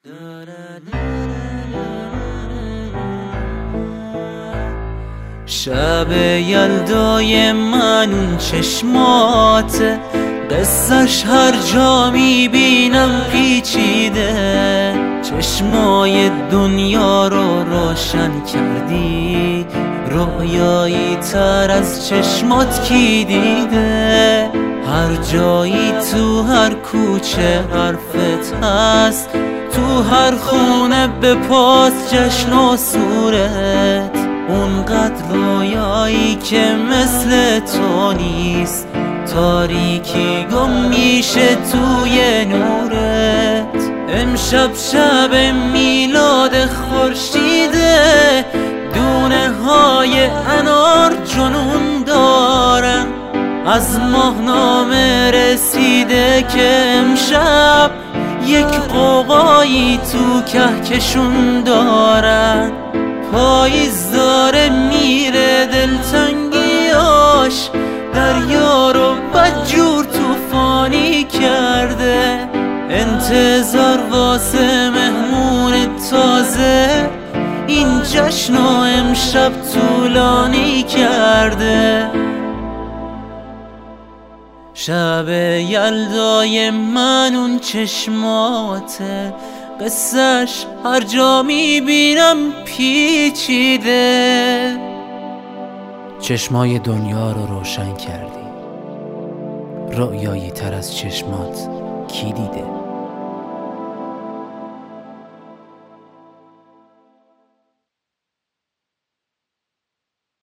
شب یلدای من اون چشمات قصه‌ش هر جا میبینم پیچیده. چشمای دنیا رو روشن کردی، رویایی تر از چشمات کی دیده؟ هر جایی تو هر کوچه حرفت هست، تو هر خونه به پاس جشن و صورت. اونقدر رویایی که مثل تو نیست، تاریکی گم میشه توی نورت. امشب شب میلاد خورشیده، دونه های انار جنون دارن. از ماهنامه رسیده که امشب یک قوقایی تو کهکشون دارن. پاییز داره میره دلتنگیاش، دریا رو بدجور طوفانی کرده. انتظار واسه مهمون تازه، این جشن رو امشب طولانی کرده. شب یلدای من اون چشماته، قصه‌ش هر جا میبینم پیچیده. چشمای دنیا رو روشن کردی، رؤیایی تر از چشمات کی دیده؟